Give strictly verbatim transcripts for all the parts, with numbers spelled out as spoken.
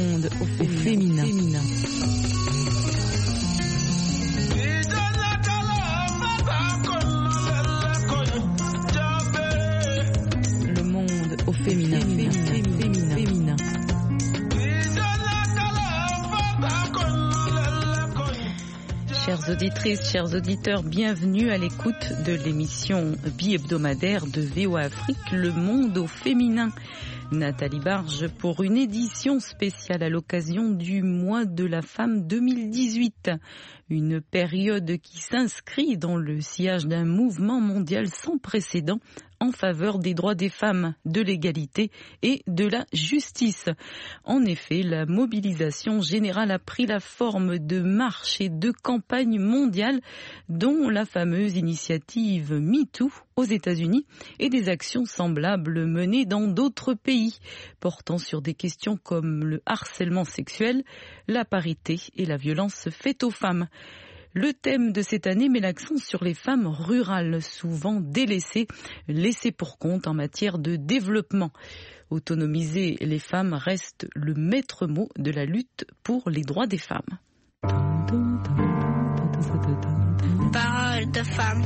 monde au féminin. féminin. Le monde au féminin. féminin. féminin. féminin. Chères auditrices, chers auditeurs, bienvenue à l'écoute de l'émission bi-hebdomadaire de V O A Afrique, Le Monde au Féminin. Nathalie Barge pour une édition spéciale à l'occasion du mois de la femme deux mille dix-huit. Une période qui s'inscrit dans le sillage d'un mouvement mondial sans précédent en faveur des droits des femmes, de l'égalité et de la justice. En effet, la mobilisation générale a pris la forme de marches et de campagnes mondiales, dont la fameuse initiative MeToo aux États-Unis et des actions semblables menées dans d'autres pays, portant sur des questions comme le harcèlement sexuel, la parité et la violence faite aux femmes. Le thème de cette année met l'accent sur les femmes rurales, souvent délaissées, laissées pour compte en matière de développement. Autonomiser les femmes reste le maître mot de la lutte pour les droits des femmes. Parole de femme.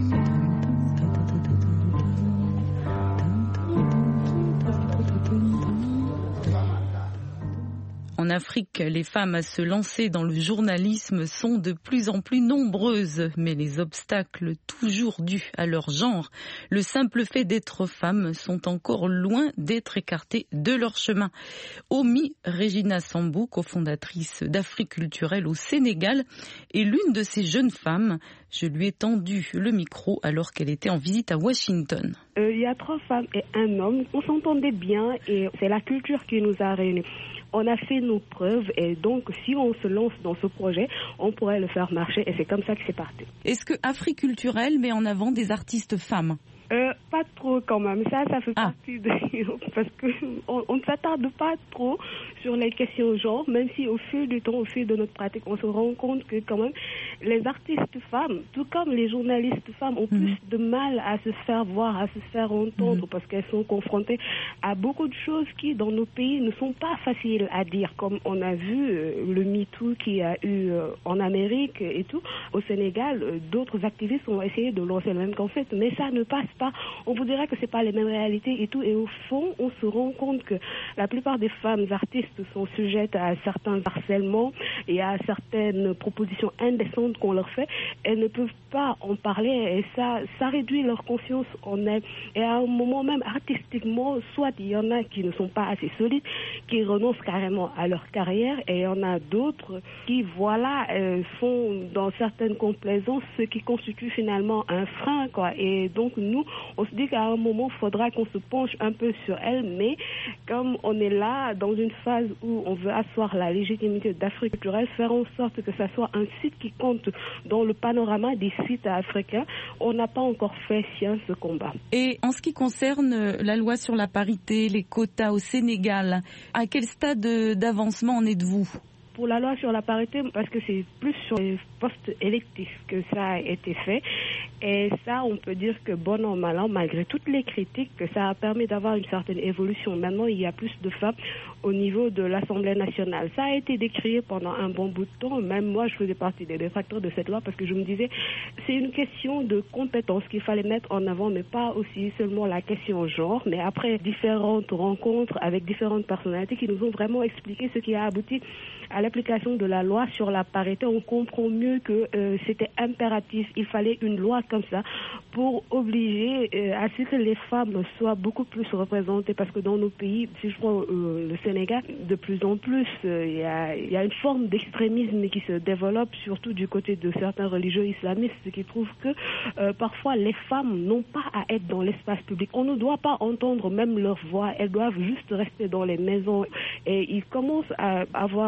En Afrique, les femmes à se lancer dans le journalisme sont de plus en plus nombreuses, mais les obstacles toujours dus à leur genre, le simple fait d'être femme, sont encore loin d'être écartés de leur chemin. Omi Regina Sambou, cofondatrice d'Afrique culturelle au Sénégal, est l'une de ces jeunes femmes. Je lui ai tendu le micro alors qu'elle était en visite à Washington. Euh, il y a trois femmes et un homme. On s'entendait bien et c'est la culture qui nous a réunis. On a fait nos preuves et donc si on se lance dans ce projet, on pourrait le faire marcher et c'est comme ça que c'est parti. Est-ce que Afrique culturelle met en avant des artistes femmes ? Euh, pas trop quand même, ça, ça fait ah. partie de... parce qu'on on ne s'attarde pas trop sur les questions genre, même si au fil du temps, au fil de notre pratique, on se rend compte que quand même, les artistes femmes, tout comme les journalistes femmes, ont mmh. plus de mal à se faire voir, à se faire entendre, mmh. parce qu'elles sont confrontées à beaucoup de choses qui, dans nos pays, ne sont pas faciles à dire, comme on a vu euh, le MeToo qui a eu euh, en Amérique et tout. Au Sénégal, euh, d'autres activistes ont essayé de lancer le même concept, mais ça ne passe pas. On vous dirait que c'est pas les mêmes réalités et tout, et au fond, on se rend compte que la plupart des femmes artistes sont sujettes à certains harcèlements et à certaines propositions indécentes qu'on leur fait. Elles ne peuvent pas en parler et ça, ça réduit leur confiance en elles. Et à un moment même, artistiquement, soit il y en a qui ne sont pas assez solides, qui renoncent carrément à leur carrière, et il y en a d'autres qui, voilà, euh, font dans certaines complaisances ce qui constitue finalement un frein, quoi. Et donc, nous, on se dit qu'à un moment, il faudra qu'on se penche un peu sur elle, mais comme on est là dans une phase où on veut asseoir la légitimité d'Afrique culturelle, faire en sorte que ça soit un site qui compte dans le panorama des sites africains, on n'a pas encore fait sien ce combat. Et en ce qui concerne la loi sur la parité, les quotas au Sénégal, à quel stade d'avancement en êtes-vous ? Pour la loi sur la parité, parce que c'est plus sur les postes électifs que ça a été fait. Et ça, on peut dire que bon an, mal an, malgré toutes les critiques, que ça a permis d'avoir une certaine évolution. Maintenant, il y a plus de femmes au niveau de l'Assemblée nationale. Ça a été décrié pendant un bon bout de temps. Même moi, je faisais partie des détracteurs de cette loi parce que je me disais, c'est une question de compétence qu'il fallait mettre en avant, mais pas aussi seulement la question genre. Mais après différentes rencontres avec différentes personnalités qui nous ont vraiment expliqué ce qui a abouti à l'application de la loi sur la parité, on comprend mieux que euh, c'était impératif. Il fallait une loi comme ça pour obliger euh, à ce que les femmes soient beaucoup plus représentées, parce que dans nos pays, si je prends euh, le Sénégal, de plus en plus, il euh, y, a, y a une forme d'extrémisme qui se développe, surtout du côté de certains religieux islamistes, qui trouvent que euh, parfois les femmes n'ont pas à être dans l'espace public. On ne doit pas entendre même leur voix, elles doivent juste rester dans les maisons. Et ils commencent à avoir euh,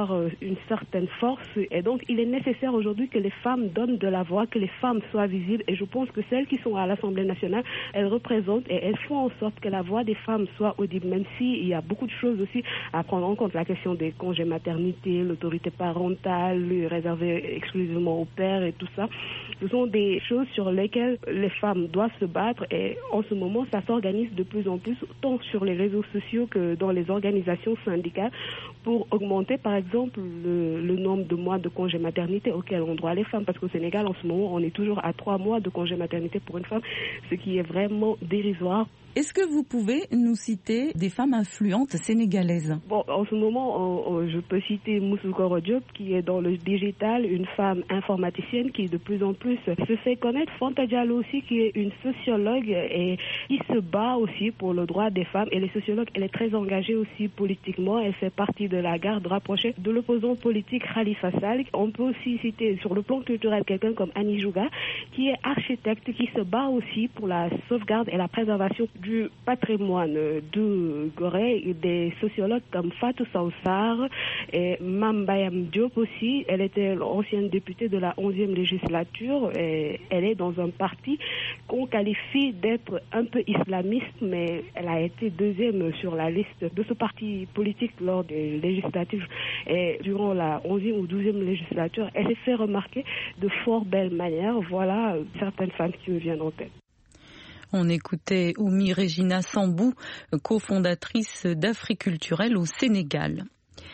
une certaine force et donc il est nécessaire aujourd'hui que les femmes donnent de la voix, que les femmes soient visibles et je pense que celles qui sont à l'Assemblée nationale, elles représentent et elles font en sorte que la voix des femmes soit audible, même s'il y a beaucoup de choses aussi à prendre en compte, la question des congés maternité, l'autorité parentale, réservée exclusivement aux pères et tout ça. Ce sont des choses sur lesquelles les femmes doivent se battre et en ce moment, ça s'organise de plus en plus, tant sur les réseaux sociaux que dans les organisations syndicales pour augmenter, par exemple, le, le nombre de mois de congé maternité auxquels ont droit les femmes. Parce qu'au Sénégal, en ce moment, on est toujours à trois mois de congé maternité pour une femme, ce qui est vraiment dérisoire. Est-ce que vous pouvez nous citer des femmes influentes sénégalaises? Bon, en ce moment, on, on, je peux citer Moussoukoro Diop, qui est dans le digital, une femme informaticienne qui de plus en plus se fait connaître. Fanta Diallo aussi, qui est une sociologue et qui se bat aussi pour le droit des femmes. Et les sociologues, elle est très engagée aussi politiquement. Elle fait partie de la garde rapprochée de l'opposant politique Khalifa Sall. On peut aussi citer sur le plan culturel quelqu'un comme Annie Jouga, qui est architecte, qui se bat aussi pour la sauvegarde et la préservation du patrimoine de Gorée, et des sociologues comme Fatou Sawsar et Mambayam Diop aussi. Elle était l'ancienne députée de la onzième législature et elle est dans un parti qu'on qualifie d'être un peu islamiste, mais elle a été deuxième sur la liste de ce parti politique lors des législatives et durant la onzième ou douzième législature. Elle s'est fait remarquer de fort belle manière. Voilà certaines femmes qui me viennent en tête. On écoutait Oumi Regina Sambou, cofondatrice d'Africulturel au Sénégal.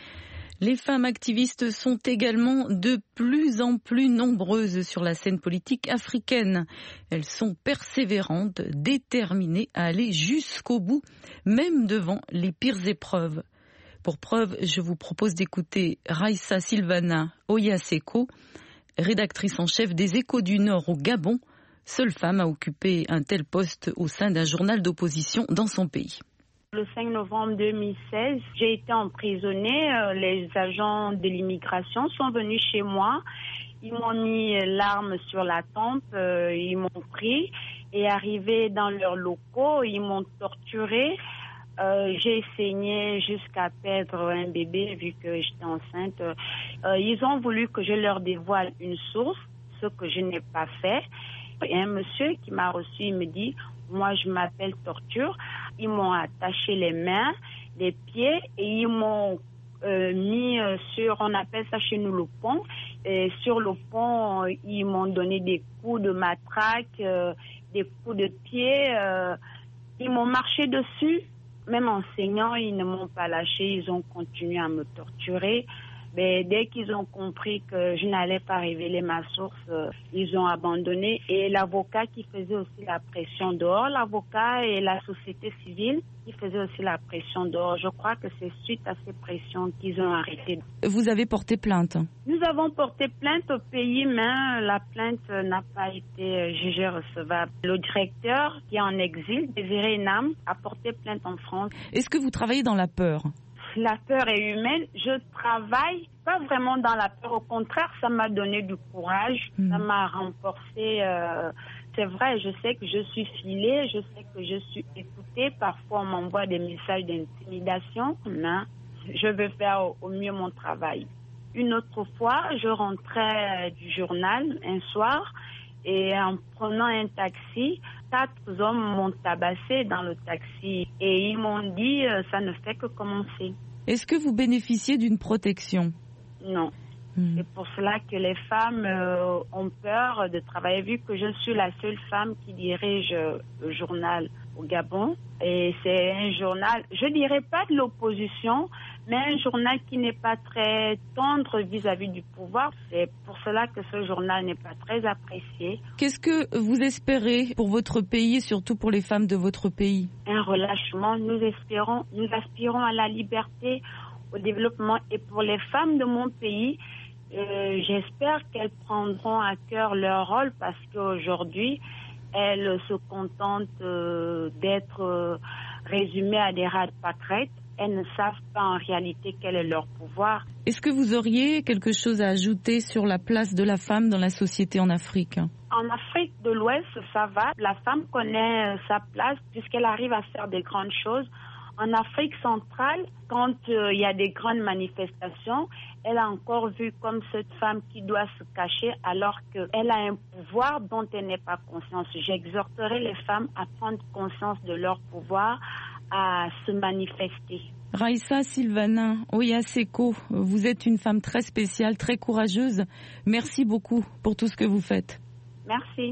Les femmes activistes sont également de plus en plus nombreuses sur la scène politique africaine. Elles sont persévérantes, déterminées à aller jusqu'au bout, même devant les pires épreuves. Pour preuve, je vous propose d'écouter Raissa Silvana Oyaseko, rédactrice en chef des Échos du Nord au Gabon, seule femme à occuper un tel poste au sein d'un journal d'opposition dans son pays. Le cinq novembre deux mille seize, j'ai été emprisonnée. Les agents de l'immigration sont venus chez moi. Ils m'ont mis l'arme sur la tempe, ils m'ont pris et arrivé dans leurs locaux, ils m'ont torturée. Euh, j'ai saigné jusqu'à perdre un bébé vu que j'étais enceinte. Euh, ils ont voulu que je leur dévoile une source, ce que je n'ai pas fait. Et un monsieur qui m'a reçu, il me dit, moi je m'appelle torture. Ils m'ont attaché les mains, les pieds et ils m'ont euh, mis sur, on appelle ça chez nous le pont. Et sur le pont, ils m'ont donné des coups de matraque, euh, des coups de pied. Euh, ils m'ont marché dessus. Même en saignant, ils ne m'ont pas lâché. Ils ont continué à me torturer. Mais dès qu'ils ont compris que je n'allais pas révéler ma source, euh, ils ont abandonné. Et l'avocat qui faisait aussi la pression dehors, l'avocat et la société civile qui faisaient aussi la pression dehors. Je crois que c'est suite à ces pressions qu'ils ont arrêté. Vous avez porté plainte? Nous avons porté plainte au pays, mais la plainte n'a pas été jugée recevable. Le directeur qui est en exil, Désiré Nam, a porté plainte en France. Est-ce que vous travaillez dans la peur? La peur est humaine. Je travaille pas vraiment dans la peur. Au contraire, ça m'a donné du courage. Mmh. Ça m'a renforcé. Euh, c'est vrai, je sais que je suis filée. Je sais que je suis écoutée. Parfois, on m'envoie des messages d'intimidation. Mais je vais faire au, au mieux mon travail. Une autre fois, je rentrais du journal un soir. Et en prenant un taxi, quatre hommes m'ont tabassé dans le taxi. Et ils m'ont dit, euh, ça ne fait que commencer. Est-ce que vous bénéficiez d'une protection? Non. Mmh. C'est pour cela que les femmes euh, ont peur de travailler, vu que je suis la seule femme qui dirige le journal au Gabon. Et c'est un journal, je dirais pas de l'opposition, mais un journal qui n'est pas très tendre vis-à-vis du pouvoir. C'est pour cela que ce journal n'est pas très apprécié. Qu'est-ce que vous espérez pour votre pays et surtout pour les femmes de votre pays? Un relâchement. Nous espérons, nous aspirons à la liberté, au développement. Et pour les femmes de mon pays, euh, j'espère qu'elles prendront à cœur leur rôle parce qu'aujourd'hui, elles se contentent euh, d'être euh, résumées à des rats de pâquerettes. Elles ne savent pas en réalité quel est leur pouvoir. Est-ce que vous auriez quelque chose à ajouter sur la place de la femme dans la société en Afrique? En Afrique de l'Ouest, ça va. La femme connaît sa place puisqu'elle arrive à faire des grandes choses. En Afrique centrale, quand euh, il y a des grandes manifestations, elle a encore vu comme cette femme qui doit se cacher alors qu'elle a un pouvoir dont elle n'est pas consciente. J'exhorterai les femmes à prendre conscience de leur pouvoir, à se manifester. Raïssa Silvana Oyaseko, vous êtes une femme très spéciale, très courageuse. Merci beaucoup pour tout ce que vous faites. Merci.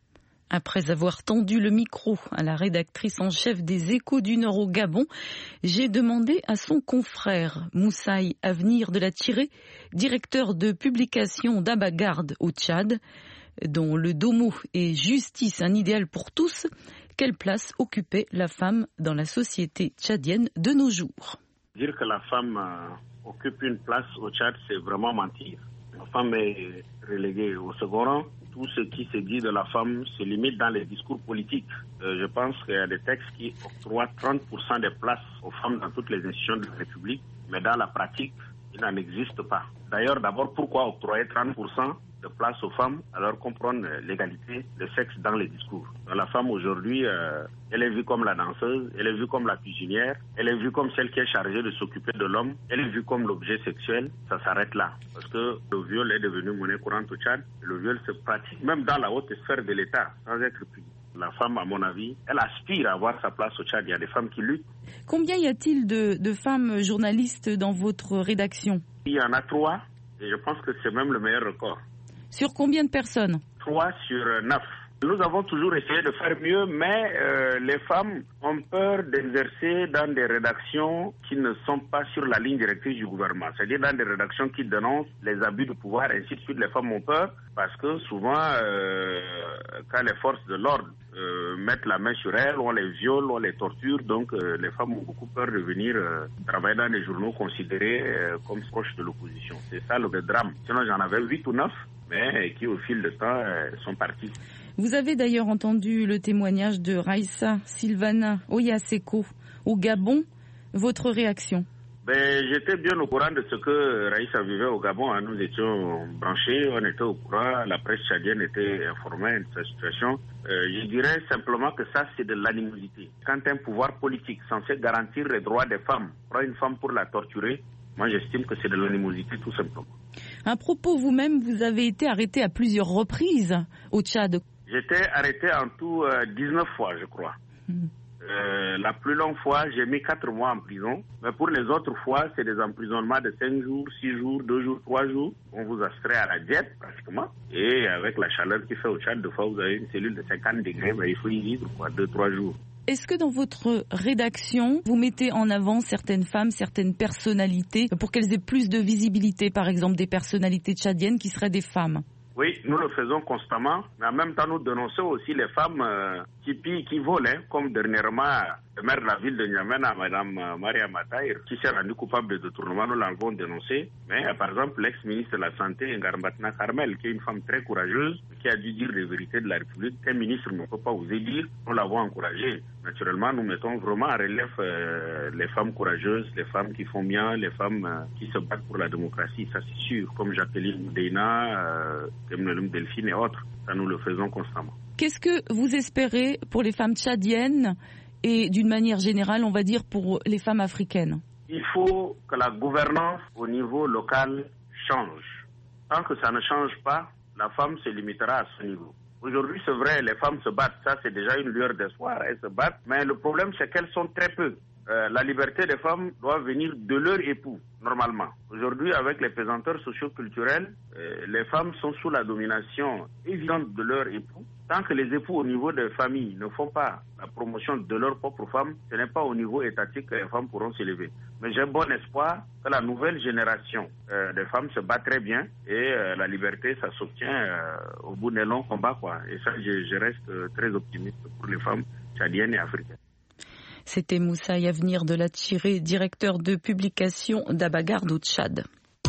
Après avoir tendu le micro à la rédactrice en chef des Échos du Nord au Gabon, j'ai demandé à son confrère Moussaï Avenir de la Tirée, directeur de publication d'Abagarde au Tchad, dont le domo est Justice, un idéal pour tous, quelle place occupait la femme dans la société tchadienne de nos jours. Dire que la femme euh, occupe une place au Tchad, c'est vraiment mentir. La femme est reléguée au second rang. Tout ce qui se dit de la femme se limite dans les discours politiques. Euh, je pense qu'il y a des textes qui octroient trente pour cent des places aux femmes dans toutes les institutions de la République, mais dans la pratique, il n'en existe pas. D'ailleurs, d'abord, pourquoi octroyer trente pour cent de place aux femmes alors qu'on prône l'égalité de sexe dans les discours? Donc, la femme aujourd'hui, euh, elle est vue comme la danseuse, elle est vue comme la cuisinière, elle est vue comme celle qui est chargée de s'occuper de l'homme, elle est vue comme l'objet sexuel. Ça s'arrête là. Parce que le viol est devenu monnaie courante au Tchad. Le viol se pratique même dans la haute sphère de l'État, sans être puni. La femme, à mon avis, elle aspire à avoir sa place au Tchad. Il y a des femmes qui luttent. Combien y a-t-il de, de femmes journalistes dans votre rédaction? Il y en a trois, et je pense que c'est même le meilleur record. Sur combien de personnes? Trois sur neuf. Nous avons toujours essayé de faire mieux, mais euh, les femmes ont peur d'exercer dans des rédactions qui ne sont pas sur la ligne directrice du gouvernement. C'est-à-dire dans des rédactions qui dénoncent les abus de pouvoir, ainsi de suite. Les femmes ont peur parce que souvent, euh, quand les forces de l'ordre euh, mettent la main sur elles, on les viole, on les torture. Donc euh, les femmes ont beaucoup peur de venir euh, travailler dans des journaux considérés euh, comme proches de l'opposition. C'est ça le drame. Sinon, j'en avais huit ou neuf, mais qui au fil du temps euh, sont partis. Vous avez d'ailleurs entendu le témoignage de Raïssa Silvana Oyaseko au Gabon. Votre réaction? Ben, j'étais bien au courant de ce que Raïssa vivait au Gabon. Nous étions branchés, on était au courant, la presse tchadienne était informée de sa situation. Euh, je dirais simplement que ça, c'est de l'animosité. Quand un pouvoir politique censé garantir les droits des femmes prend une femme pour la torturer, moi j'estime que c'est de l'animosité tout simplement. À propos, vous-même, vous avez été arrêté à plusieurs reprises au Tchad. J'étais arrêté en tout euh, dix-neuf fois, je crois. Mmh. Euh, la plus longue fois, j'ai mis quatre mois en prison. Mais pour les autres fois, c'est des emprisonnements de cinq jours, six jours, deux jours, trois jours. On vous astreint à la diète, pratiquement. Et avec la chaleur qu'il fait au Tchad, deux fois, vous avez une cellule de cinquante degrés, mais il faut y vivre, quoi, deux, trois jours. Est-ce que dans votre rédaction, vous mettez en avant certaines femmes, certaines personnalités, pour qu'elles aient plus de visibilité, par exemple des personnalités tchadiennes qui seraient des femmes? Oui, nous le faisons constamment, mais en même temps nous dénonçons aussi les femmes euh, qui pillent, qui volent, hein, comme dernièrement le maire de la ville de N'Djamena, Mme euh, Maria Mataïr, qui s'est rendue coupable de détournement, nous l'avons dénoncé. Mais euh, par exemple, l'ex-ministre de la Santé, Ngarmatna Carmel, qui est une femme très courageuse, qui a dû dire les vérités de la République, qu'un ministre ne peut pas oser dire, nous l'avons encouragé. Naturellement, nous mettons vraiment en relief euh, les femmes courageuses, les femmes qui font bien, les femmes euh, qui se battent pour la démocratie, ça c'est sûr, comme Jacqueline Moudéina, euh, Delphine et autres. Ça, nous le faisons constamment. Qu'est-ce que vous espérez pour les femmes tchadiennes et d'une manière générale, on va dire, pour les femmes africaines? Il faut que la gouvernance au niveau local change. Tant que ça ne change pas, la femme se limitera à ce niveau. Aujourd'hui, c'est vrai, les femmes se battent, ça c'est déjà une lueur d'espoir, elles se battent, mais le problème c'est qu'elles sont très peu. Euh, la liberté des femmes doit venir de leur époux, normalement. Aujourd'hui, avec les pesanteurs socio-culturels, euh, les femmes sont sous la domination évidente de leur époux. Tant que les époux au niveau des familles ne font pas la promotion de leurs propres femmes, ce n'est pas au niveau étatique que les femmes pourront s'élever. Mais j'ai bon espoir que la nouvelle génération euh, de femmes se bat très bien et euh, la liberté, ça s'obtient euh, au bout d'un long combat, quoi. Et ça, je, je reste euh, très optimiste pour les femmes tchadiennes et africaines. C'était Moussaï Avenir de la Tirée, directeur de publication d'Abagarde au Tchad.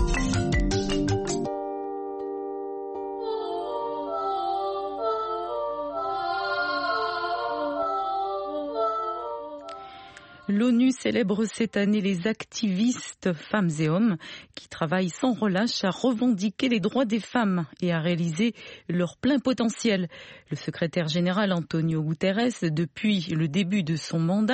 L'ONU célèbre cette année les activistes femmes et hommes qui travaillent sans relâche à revendiquer les droits des femmes et à réaliser leur plein potentiel. Le secrétaire général Antonio Guterres, depuis le début de son mandat,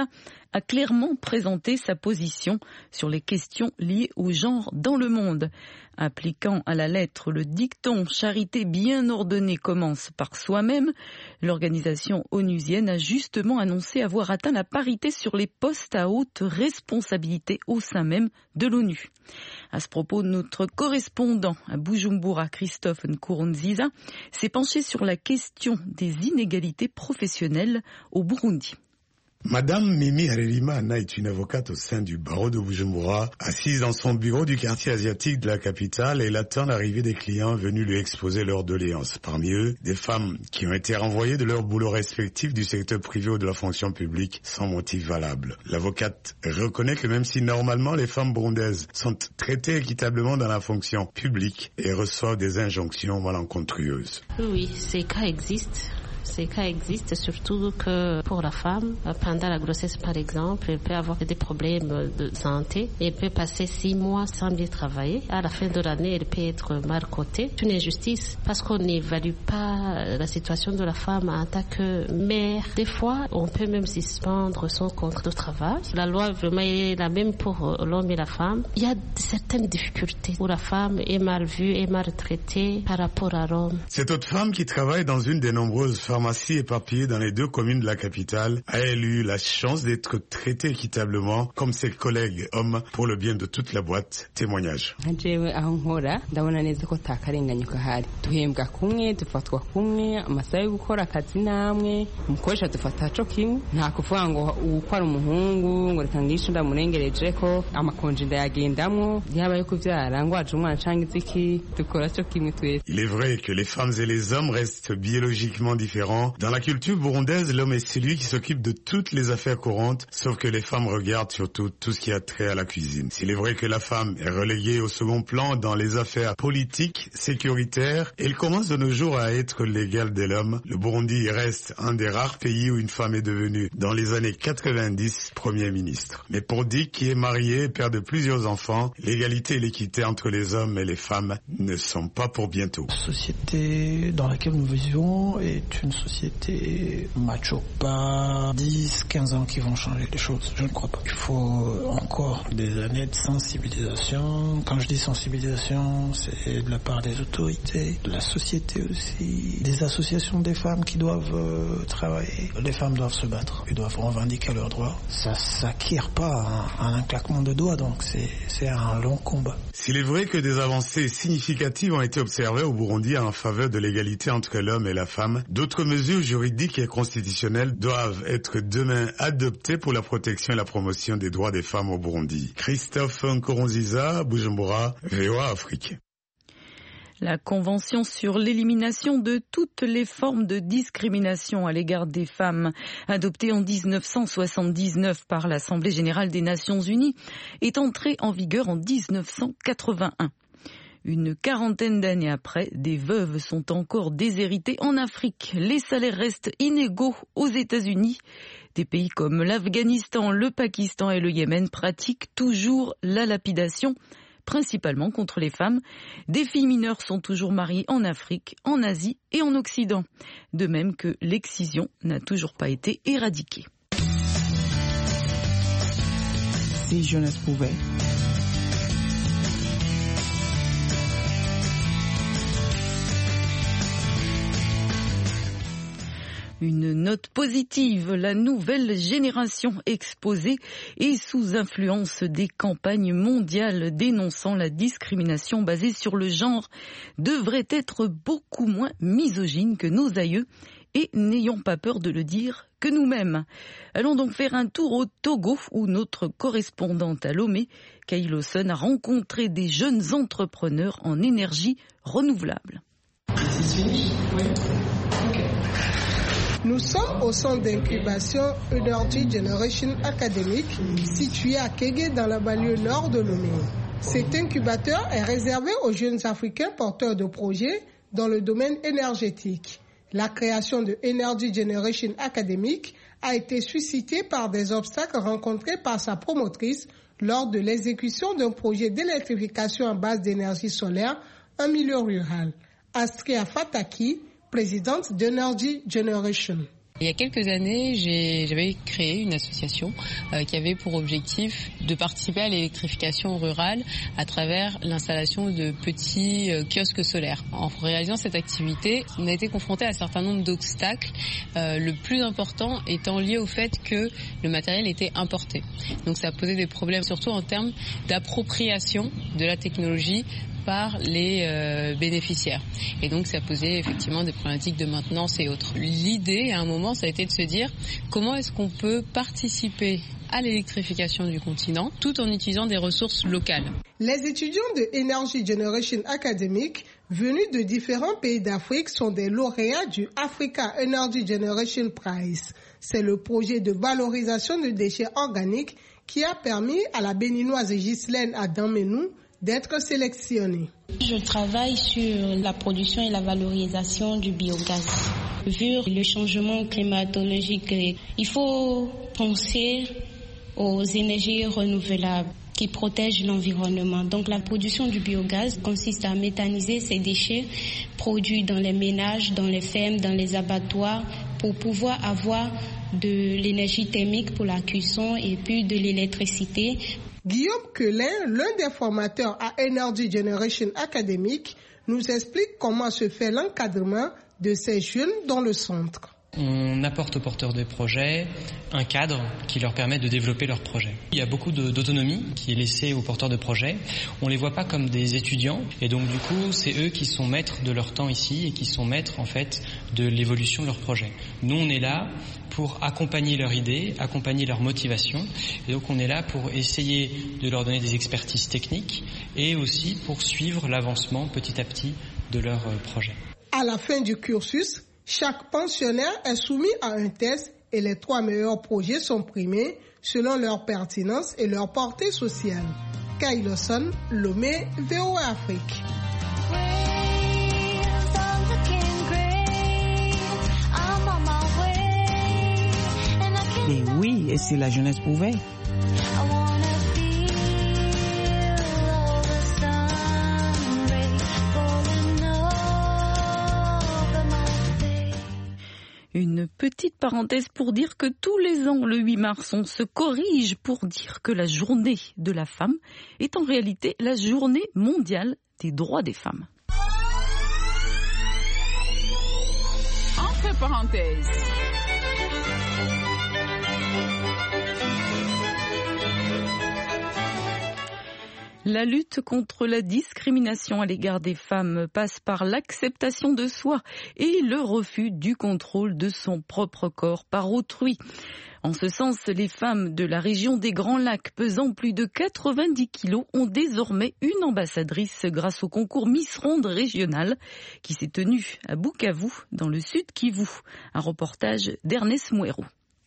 a clairement présenté sa position sur les questions liées au genre dans le monde. Appliquant à la lettre le dicton « Charité bien ordonnée commence par soi-même », l'organisation onusienne a justement annoncé avoir atteint la parité sur les postes à haute responsabilité au sein même de l'ONU. À ce propos, notre correspondant à Bujumbura, Christophe Nkurunziza, s'est penché sur la question des inégalités professionnelles au Burundi. Madame Mimi Harerimana est une avocate au sein du barreau de Bujumbura. Assise dans son bureau du quartier asiatique de la capitale, elle attend l'arrivée des clients venus lui exposer leurs doléances. Parmi eux, des femmes qui ont été renvoyées de leur boulot respectif du secteur privé ou de la fonction publique sans motif valable. L'avocate reconnaît que même si normalement les femmes burundaises sont traitées équitablement dans la fonction publique et reçoivent des injonctions malencontreuses. Oui, ces cas existent. Ces cas existent, surtout que pour la femme, pendant la grossesse par exemple, elle peut avoir des problèmes de santé et elle peut passer six mois sans bien travailler. À la fin de l'année, elle peut être mal cotée. C'est une injustice parce qu'on n'évalue pas la situation de la femme en tant que mère. Des fois, on peut même suspendre son contrat de travail. La loi vraiment est la même pour l'homme et la femme. Il y a certaines difficultés où la femme est mal vue et mal traitée par rapport à l'homme. Cette autre femme qui travaille dans une des nombreuses pharmacies éparpillée dans les deux communes de la capitale, a elle eu la chance d'être traitée équitablement comme ses collègues hommes pour le bien de toute la boîte. Témoignage. Jewe aho nkora ndabona neza ko takarenganye kahari duhembwa kumwe dufatwa kumwe amasaha yo gukora akazi namwe umukoresha dufata co kimwe nta kuvuga ngo ukwara umuhungu ngo reka ngisho ndamurengereje ko amakonje ndayagendamwo yaba yo kuvyara ngo aje umwana canke iziki dukora co kimwe twese. Il est vrai que les femmes et les hommes restent biologiquement différents. Dans la culture burundaise, l'homme est celui qui s'occupe de toutes les affaires courantes, sauf que les femmes regardent surtout tout ce qui a trait à la cuisine. S'il est vrai que la femme est reléguée au second plan dans les affaires politiques, sécuritaires, elle commence de nos jours à être l'égale de l'homme. Le Burundi reste un des rares pays où une femme est devenue, dans les années quatre-vingt-dix, Premier ministre. Mais pour Dick, qui est marié et père de plusieurs enfants, l'égalité et l'équité entre les hommes et les femmes ne sont pas pour bientôt. La société dans laquelle nous vivons est une société macho, pas dix, quinze ans qui vont changer les choses, je ne crois pas. Il faut encore des années de sensibilisation. Quand je dis sensibilisation, c'est de la part des autorités, de la société aussi, des associations des femmes qui doivent euh, travailler. Les femmes doivent se battre, elles doivent revendiquer leurs droits. Ça s'acquiert pas en un claquement de doigts, donc c'est, c'est un long combat. S'il est vrai que des avancées significatives ont été observées au Burundi en faveur de l'égalité entre l'homme et la femme, d'autres mesures juridiques et constitutionnelles doivent être demain adoptées pour la protection et la promotion des droits des femmes au Burundi. Christophe Nkurunziza, Bujumbura, V O A Afrique. La Convention sur l'élimination de toutes les formes de discrimination à l'égard des femmes, adoptée en dix-neuf cent soixante-dix-neuf par l'Assemblée générale des Nations unies, est entrée en vigueur en dix-neuf cent quatre-vingt-un. Une quarantaine d'années après, des veuves sont encore déshéritées en Afrique. Les salaires restent inégaux aux États-Unis. Des pays comme l'Afghanistan, le Pakistan et le Yémen pratiquent toujours la lapidation, principalement contre les femmes. Des filles mineures sont toujours mariées en Afrique, en Asie et en Occident. De même que l'excision n'a toujours pas été éradiquée. Si jeunesse pouvait. Une note positive, la nouvelle génération exposée est sous influence des campagnes mondiales dénonçant la discrimination basée sur le genre devrait être beaucoup moins misogyne que nos aïeux et n'ayons pas peur de le dire que nous-mêmes. Allons donc faire un tour au Togo où notre correspondante à Lomé, Kay Lawson, a rencontré des jeunes entrepreneurs en énergie renouvelable. Nous sommes au centre d'incubation Energy Generation Academic, situé à Kégué dans la banlieue nord de Lomé. Cet incubateur est réservé aux jeunes Africains porteurs de projets dans le domaine énergétique. La création de Energy Generation Academic a été suscitée par des obstacles rencontrés par sa promotrice lors de l'exécution d'un projet d'électrification à base d'énergie solaire en milieu rural. Astria Fataki, présidente d'Energy Generation. Il y a quelques années, j'ai, j'avais créé une association euh, qui avait pour objectif de participer à l'électrification rurale à travers l'installation de petits euh, kiosques solaires. En réalisant cette activité, on a été confronté à un certain nombre d'obstacles, euh, le plus important étant lié au fait que le matériel était importé. Donc ça a posé des problèmes surtout en termes d'appropriation de la technologie par les euh, bénéficiaires. Et donc ça posait effectivement des problématiques de maintenance et autres. L'idée à un moment, ça a été de se dire comment est-ce qu'on peut participer à l'électrification du continent tout en utilisant des ressources locales. Les étudiants de Energy Generation Academic venus de différents pays d'Afrique sont des lauréats du Africa Energy Generation Prize. C'est le projet de valorisation de déchets organiques qui a permis à la béninoise Ghislaine Adamenou d'être sélectionnée. Je travaille sur la production et la valorisation du biogaz. Vu le changement climatologique, il faut penser aux énergies renouvelables qui protègent l'environnement. Donc la production du biogaz consiste à méthaniser ces déchets produits dans les ménages, dans les fermes, dans les abattoirs pour pouvoir avoir de l'énergie thermique pour la cuisson et puis de l'électricité. Guillaume Quelin, l'un des formateurs à Energy Generation Academic, nous explique comment se fait l'encadrement de ces jeunes dans le centre. On apporte aux porteurs de projets un cadre qui leur permet de développer leurs projets. Il y a beaucoup de, d'autonomie qui est laissée aux porteurs de projets. On ne les voit pas comme des étudiants et donc du coup c'est eux qui sont maîtres de leur temps ici et qui sont maîtres en fait de l'évolution de leur projet. Nous on est là pour accompagner leur idée, accompagner leur motivation et donc on est là pour essayer de leur donner des expertises techniques et aussi pour suivre l'avancement petit à petit de leur projet. À la fin du cursus, chaque pensionnaire est soumis à un test et les trois meilleurs projets sont primés selon leur pertinence et leur portée sociale. Kay Lawson, Lomé, V O A Afrique. Et oui, et si la jeunesse pouvait. Une petite parenthèse pour dire que tous les ans, le huit mars, on se corrige pour dire que la journée de la femme est en réalité la journée mondiale des droits des femmes. Entre parenthèses. La lutte contre la discrimination à l'égard des femmes passe par l'acceptation de soi et le refus du contrôle de son propre corps par autrui. En ce sens, les femmes de la région des Grands Lacs pesant plus de quatre-vingt-dix kilos ont désormais une ambassadrice grâce au concours Miss Ronde régional qui s'est tenu à Bukavu dans le sud Kivu. Un reportage d'Ernest Mouérou.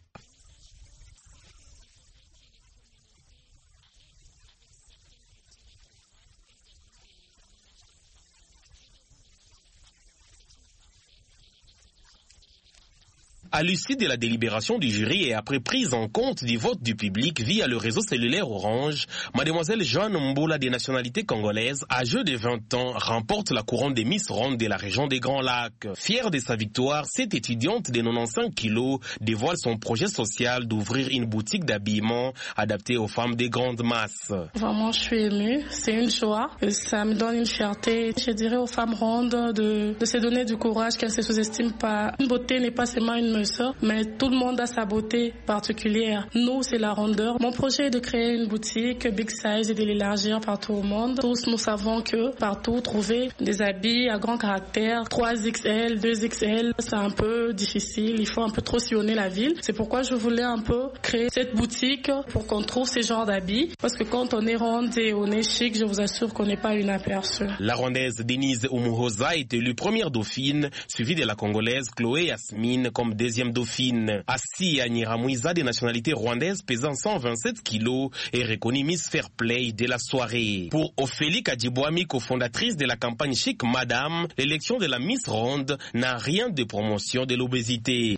À l'issue de la délibération du jury et après prise en compte du vote du public via le réseau cellulaire Orange, mademoiselle Jeanne Mboula des nationalités congolaises, âgée de vingt ans, remporte la couronne des Miss Ronde de la région des Grands Lacs. Fière de sa victoire, cette étudiante de quatre-vingt-quinze kilos dévoile son projet social d'ouvrir une boutique d'habillement adaptée aux femmes des grandes masses. Vraiment, je suis émue. C'est une joie. Ça me donne une fierté. Je dirais aux femmes rondes de, de se donner du courage, qu'elles ne se sous-estiment pas. Une beauté n'est pas seulement une mais tout le monde a sa beauté particulière. Nous, c'est la rondeur. Mon projet est de créer une boutique Big Size et de l'élargir partout au monde. Tous, nous savons que partout, trouver des habits à grand caractère, trois X L, deux X L, c'est un peu difficile. Il faut un peu trop sillonner la ville. C'est pourquoi je voulais un peu créer cette boutique pour qu'on trouve ces genres d'habits. Parce que quand on est ronde et on est chic, je vous assure qu'on n'est pas inaperçu. La rondaise Denise Oumuhoza est élue première dauphine, suivie de la congolaise Chloé Yasmine comme deuxième dauphine. Assi Anyiramouiza des nationalités rwandaises pesant cent vingt-sept kilos est reconnue Miss Fair Play de la soirée. Pour Ophélie Kadjibouami, cofondatrice de la campagne Chic Madame, l'élection de la Miss Ronde n'a rien de promotion de l'obésité.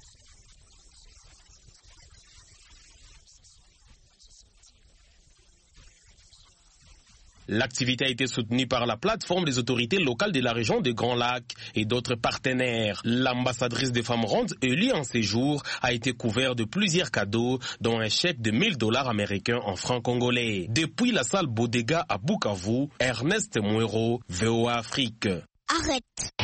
L'activité a été soutenue par la plateforme des autorités locales de la région des Grands Lacs et d'autres partenaires. L'ambassadrice des femmes rondes élue en séjour a été couverte de plusieurs cadeaux, dont un chèque de mille dollars américains en francs congolais. Depuis la salle Bodega à Bukavu, Ernest Mouero, V O A Afrique. Arrête.